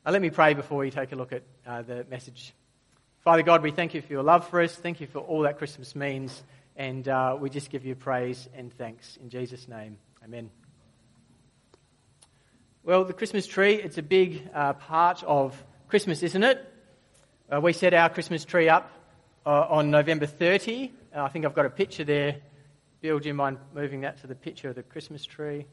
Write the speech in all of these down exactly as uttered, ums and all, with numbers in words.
Uh, let me pray before we take a look at uh, the message. Father God, we thank you for your love for us. Thank you for all that Christmas means. And uh, we just give you praise and thanks. In Jesus' name, amen. Well, the Christmas tree, it's a big uh, part of Christmas, isn't it? Uh, we set our Christmas tree up uh, on November thirtieth. Uh, I think I've got a picture there. Bill, do you mind moving that to the picture of the Christmas tree?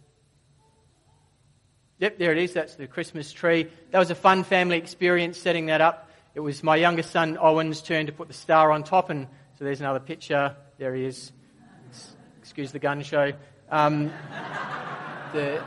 Yep, there it is. That's the Christmas tree. That was a fun family experience setting that up. It was my youngest son Owen's turn to put the star on top, and so there's another picture. There he is. Excuse the gun show. Um, the,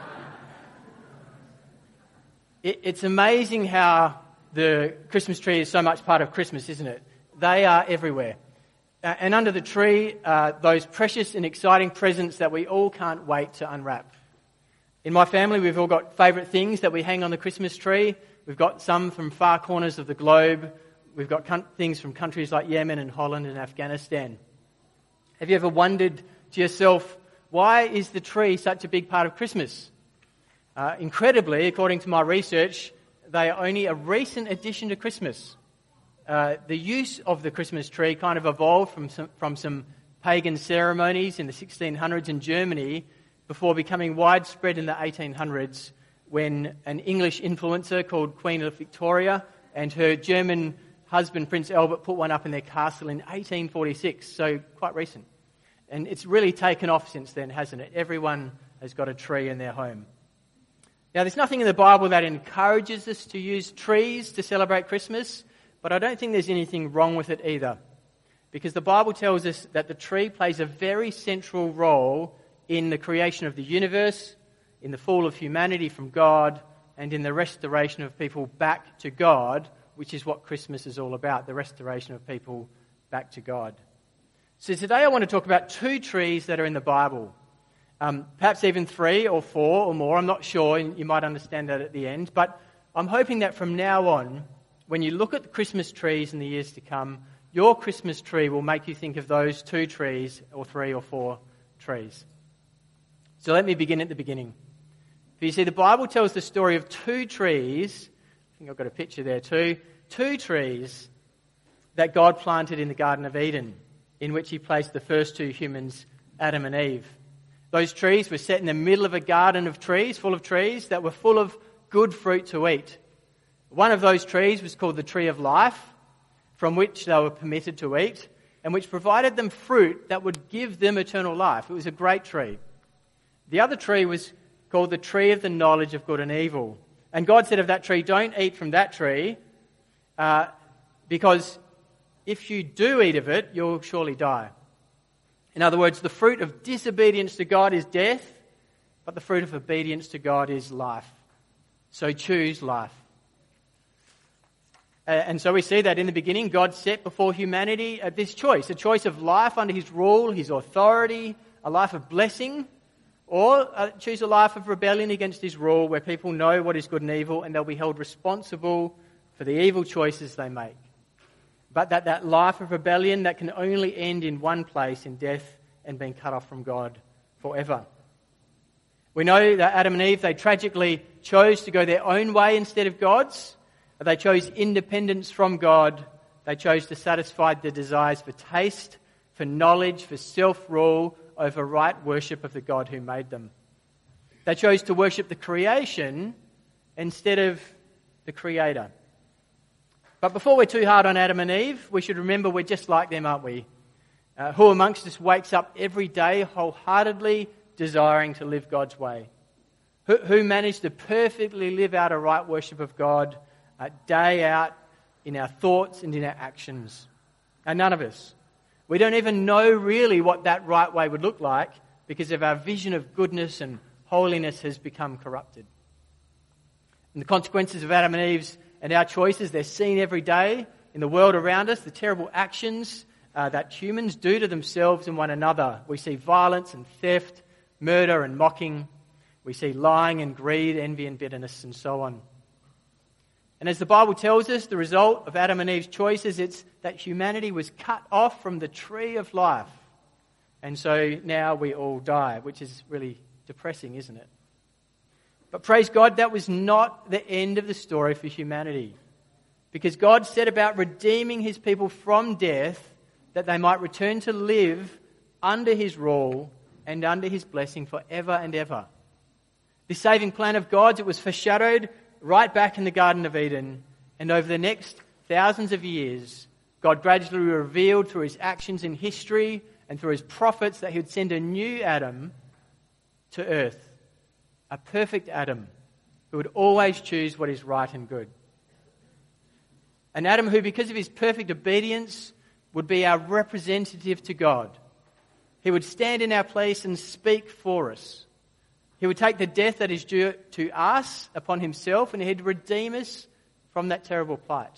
it, it's amazing how the Christmas tree is so much part of Christmas, isn't it? They are everywhere. Uh, and under the tree, uh, those precious and exciting presents that we all can't wait to unwrap. In my family, we've all got favourite things that we hang on the Christmas tree. We've got some from far corners of the globe. We've got con- things from countries like Yemen and Holland and Afghanistan. Have you ever wondered to yourself, why is the tree such a big part of Christmas? Uh, incredibly, according to my research, they are only a recent addition to Christmas. Uh, the use of the Christmas tree kind of evolved from some, from some pagan ceremonies in the sixteen hundreds in Germany before becoming widespread in the eighteen hundreds when an English influencer called Queen Victoria and her German husband Prince Albert put one up in their castle in eighteen forty-six, so quite recent. And it's really taken off since then, hasn't it? Everyone has got a tree in their home. Now, there's nothing in the Bible that encourages us to use trees to celebrate Christmas, but I don't think there's anything wrong with it either, because the Bible tells us that the tree plays a very central role in the creation of the universe, in the fall of humanity from God, and in the restoration of people back to God, which is what Christmas is all about, the restoration of people back to God. So today I want to talk about two trees that are in the Bible. Um, perhaps even three or four or more, I'm not sure, and you might understand that at the end, but I'm hoping that from now on, when you look at the Christmas trees in the years to come, your Christmas tree will make you think of those two trees or three or four trees. So let me begin at the beginning. You see, the Bible tells the story of two trees, I think I've got a picture there too, two trees that God planted in the Garden of Eden, in which he placed the first two humans, Adam and Eve. Those trees were set in the middle of a garden of trees, full of trees that were full of good fruit to eat. One of those trees was called the tree of life, from which they were permitted to eat, and which provided them fruit that would give them eternal life. It was a great tree. The other tree was called the tree of the knowledge of good and evil. And God said of that tree, don't eat from that tree, uh, because if you do eat of it, you'll surely die. In other words, the fruit of disobedience to God is death, but the fruit of obedience to God is life. So choose life. Uh, and so we see that in the beginning, God set before humanity uh, this choice, a choice of life under his rule, his authority, a life of blessing, or uh, choose a life of rebellion against his rule where people know what is good and evil and they'll be held responsible for the evil choices they make. But that, that life of rebellion that can only end in one place, in death and being cut off from God forever. We know that Adam and Eve, they tragically chose to go their own way instead of God's. They chose independence from God. They chose to satisfy their desires for taste, for knowledge, for self-rule, over right worship of the God who made them. They chose to worship the creation instead of the Creator. But before we're too hard on Adam and Eve, we should remember we're just like them, aren't we? Uh, who amongst us wakes up every day wholeheartedly desiring to live God's way? Who, who managed to perfectly live out a right worship of God uh, day out in our thoughts and in our actions? And none of us. We don't even know really what that right way would look like because of our vision of goodness and holiness has become corrupted. And the consequences of Adam and Eve's and our choices, they're seen every day in the world around us, the terrible actions uh, that humans do to themselves and one another. We see violence and theft, murder and mocking. We see lying and greed, envy and bitterness and so on. And as the Bible tells us, the result of Adam and Eve's choices, it's that humanity was cut off from the tree of life. And so now we all die, which is really depressing, isn't it? But praise God, that was not the end of the story for humanity. Because God set about redeeming his people from death that they might return to live under his rule and under his blessing forever and ever. This saving plan of God's, it was foreshadowed right back in the Garden of Eden. And over the next thousands of years, God gradually revealed through his actions in history and through his prophets that he would send a new Adam to earth. A perfect Adam who would always choose what is right and good. An Adam who, because of his perfect obedience, would be our representative to God. He would stand in our place and speak for us. He would take the death that is due to us upon himself, and he'd redeem us from that terrible plight.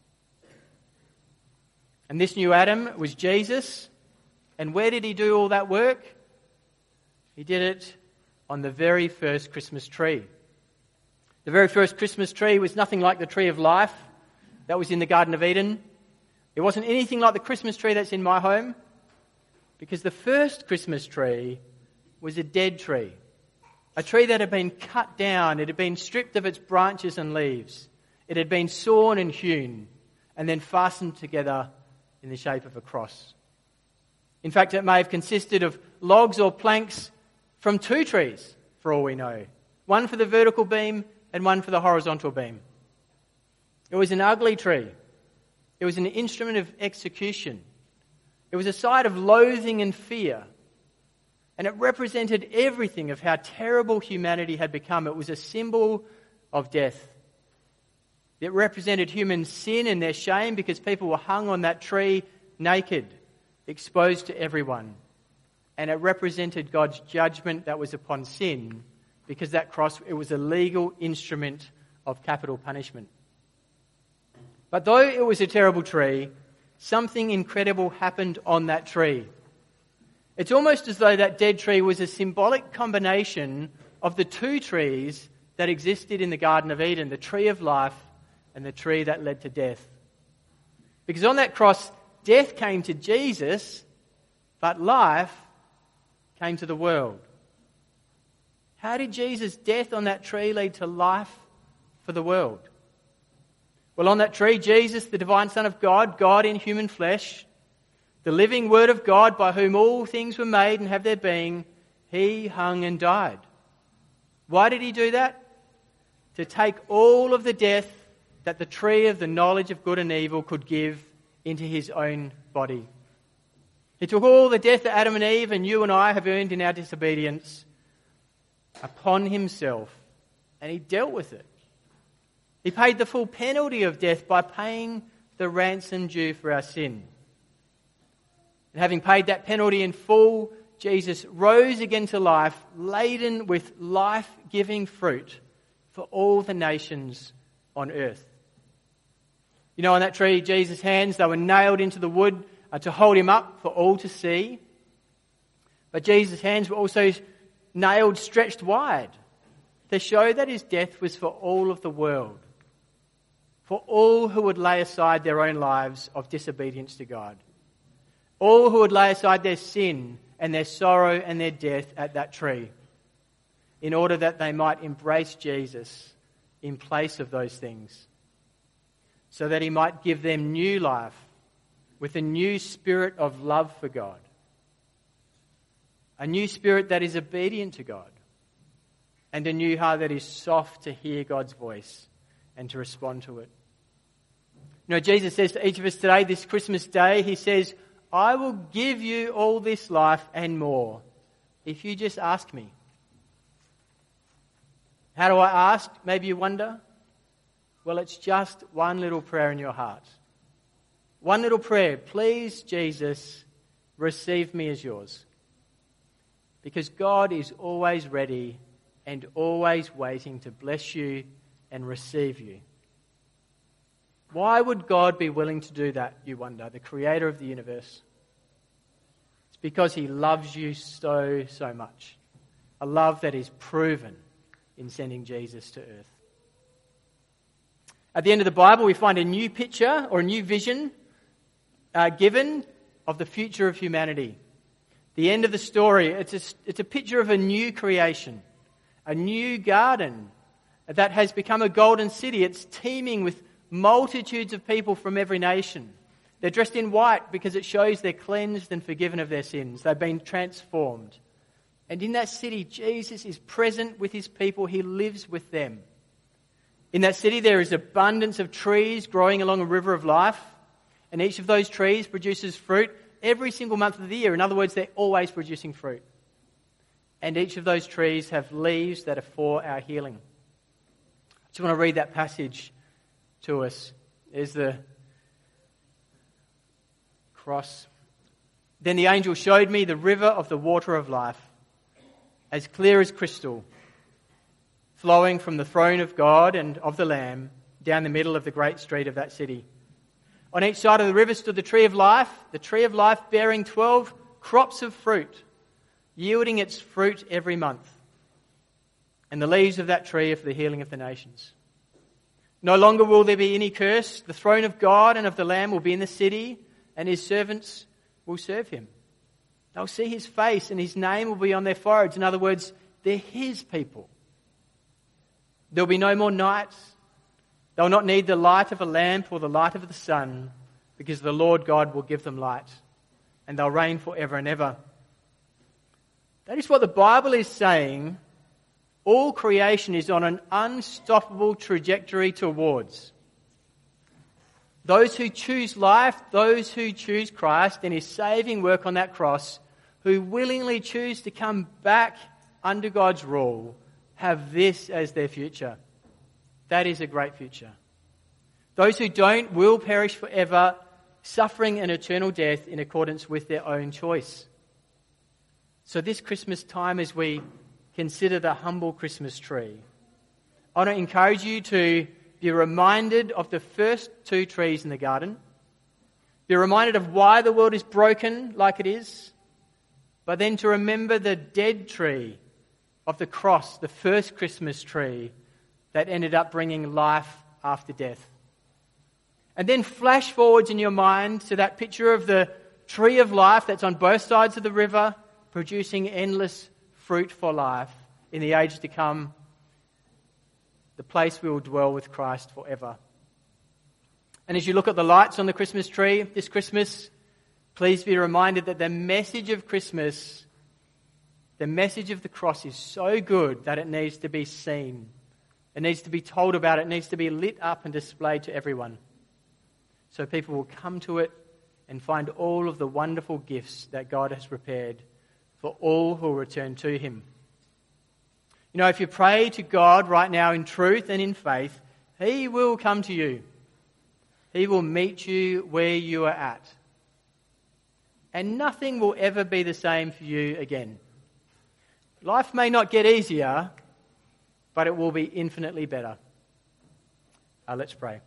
And this new Adam was Jesus. And where did he do all that work? He did it on the very first Christmas tree. The very first Christmas tree was nothing like the tree of life that was in the Garden of Eden. It wasn't anything like the Christmas tree that's in my home, because the first Christmas tree was a dead tree. A tree that had been cut down, it had been stripped of its branches and leaves. It had been sawn and hewn and then fastened together in the shape of a cross. In fact, it may have consisted of logs or planks from two trees, for all we know. One for the vertical beam and one for the horizontal beam. It was an ugly tree. It was an instrument of execution. It was a sight of loathing and fear. And it represented everything of how terrible humanity had become. It was a symbol of death. It represented human sin and their shame, because people were hung on that tree naked, exposed to everyone. And it represented God's judgment that was upon sin, because that cross, it was a legal instrument of capital punishment. But though it was a terrible tree, something incredible happened on that tree. It's almost as though that dead tree was a symbolic combination of the two trees that existed in the Garden of Eden, the tree of life and the tree that led to death. Because on that cross, death came to Jesus, but life came to the world. How did Jesus' death on that tree lead to life for the world? Well, on that tree, Jesus, the divine Son of God, God in human flesh, the living Word of God by whom all things were made and have their being, he hung and died. Why did he do that? To take all of the death that the tree of the knowledge of good and evil could give into his own body. He took all the death that Adam and Eve and you and I have earned in our disobedience upon himself, and he dealt with it. He paid the full penalty of death by paying the ransom due for our sin. And having paid that penalty in full, Jesus rose again to life, laden with life-giving fruit for all the nations on earth. You know, on that tree, Jesus' hands, they were nailed into the wood uh, to hold him up for all to see. But Jesus' hands were also nailed, stretched wide, to show that his death was for all of the world, for all who would lay aside their own lives of disobedience to God, all who would lay aside their sin and their sorrow and their death at that tree, in order that they might embrace Jesus in place of those things, so that he might give them new life with a new spirit of love for God, a new spirit that is obedient to God, and a new heart that is soft to hear God's voice and to respond to it. You know, Jesus says to each of us today, this Christmas day, he says, I will give you all this life and more if you just ask me. How do I ask? Maybe you wonder. Well, it's just one little prayer in your heart. One little prayer. Please, Jesus, receive me as yours. Because God is always ready and always waiting to bless you and receive you. Why would God be willing to do that, you wonder, the creator of the universe? It's because he loves you so, so much. A love that is proven in sending Jesus to earth. At the end of the Bible, we find a new picture or a new vision uh, given of the future of humanity. The end of the story, it's a, it's a picture of a new creation, a new garden that has become a golden city. It's teeming with multitudes of people from every nation. They're dressed in white because it shows they're cleansed and forgiven of their sins. They've been transformed. And in that city, Jesus is present with his people. He lives with them. In that city, there is abundance of trees growing along a river of life. And each of those trees produces fruit every single month of the year. In other words, they're always producing fruit. And each of those trees have leaves that are for our healing. I just want to read that passage to us. There's the cross. Then the angel showed me the river of the water of life, as clear as crystal, flowing from the throne of God and of the Lamb down the middle of the great street of that city. On each side of the river stood the tree of life, the tree of life bearing twelve crops of fruit, yielding its fruit every month. And the leaves of that tree are for the healing of the nations. No longer will there be any curse. The throne of God and of the Lamb will be in the city, and his servants will serve him. They'll see his face, and his name will be on their foreheads. In other words, they're his people. There'll be no more night. They'll not need the light of a lamp or the light of the sun, because the Lord God will give them light, and they'll reign forever and ever. That is what the Bible is saying. All creation is on an unstoppable trajectory towards. Those who choose life, those who choose Christ and his saving work on that cross, who willingly choose to come back under God's rule, have this as their future. That is a great future. Those who don't will perish forever, suffering an eternal death in accordance with their own choice. So this Christmas time, as we consider the humble Christmas tree, I want to encourage you to be reminded of the first two trees in the garden. Be reminded of why the world is broken like it is. But then to remember the dead tree of the cross, the first Christmas tree that ended up bringing life after death. And then flash forwards in your mind to that picture of the tree of life that's on both sides of the river, producing endless fruit for life in the age to come, the place we will dwell with Christ forever. And as you look at the lights on the Christmas tree this Christmas, please be reminded that the message of Christmas, the message of the cross, is so good that it needs to be seen. It needs to be told about. It needs to be lit up and displayed to everyone, so people will come to it and find all of the wonderful gifts that God has prepared for all who will return to him. You know, if you pray to God right now in truth and in faith, he will come to you. He will meet you where you are at. And nothing will ever be the same for you again. Life may not get easier, but it will be infinitely better. Uh, let's pray.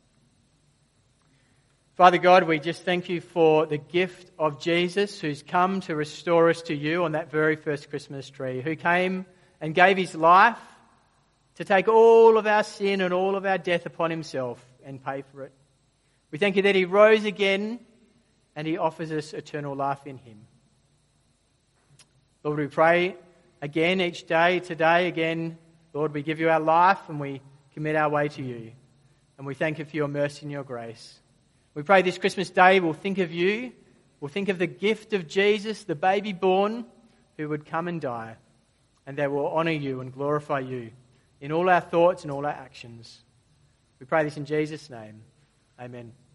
Father God, we just thank you for the gift of Jesus, who's come to restore us to you on that very first Christmas tree, who came and gave his life to take all of our sin and all of our death upon himself and pay for it. We thank you that he rose again and he offers us eternal life in him. Lord, we pray again each day, today again, Lord, we give you our life and we commit our way to you. And we thank you for your mercy and your grace. We pray this Christmas day we'll think of you, we'll think of the gift of Jesus, the baby born, who would come and die, and that we'll honour you and glorify you in all our thoughts and all our actions. We pray this in Jesus' name. Amen.